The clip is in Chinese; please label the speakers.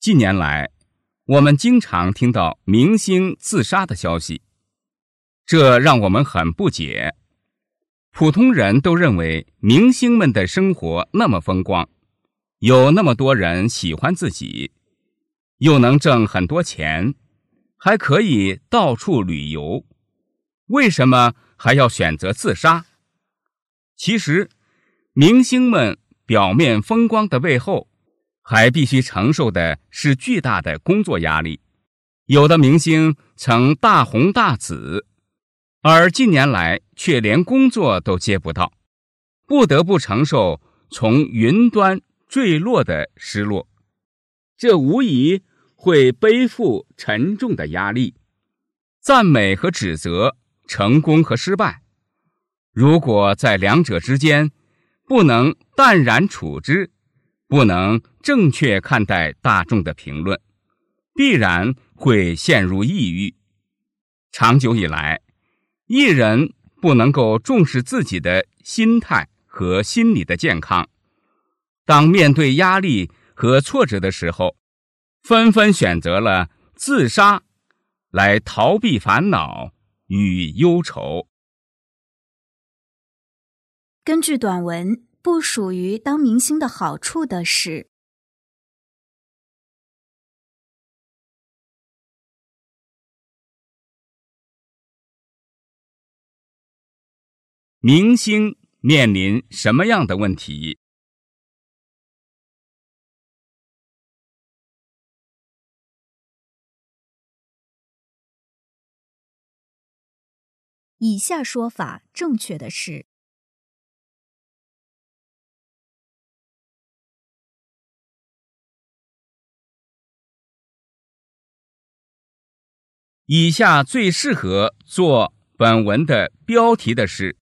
Speaker 1: 近年来，我们经常听到明星自杀的消息，这让我们很不解。普通人都认为明星们的生活那么风光，有那么多人喜欢自己，又能挣很多钱，还可以到处旅游，为什么还要选择自杀？其实，明星们表面风光的背后，还必须承受的是巨大的工作压力。有的明星曾大红大紫，而近年来却连工作都接不到，不得不承受从云端坠落的失落，这无疑会背负沉重的压力。赞美和指责，成功和失败，如果在两者之间不能淡然处之，不能正确看待大众的评论，必然会陷入抑郁。长久以来，艺人不能够重视自己的心态和心理的健康，当面对压力和挫折的时候，纷纷选择了自杀来逃避烦恼与忧愁。
Speaker 2: 根据短文，不属于当明星的好处的是：
Speaker 1: 明星面临什么样的问题？
Speaker 2: 以下说法正确的是：
Speaker 1: 以下最适合做本文的标题的是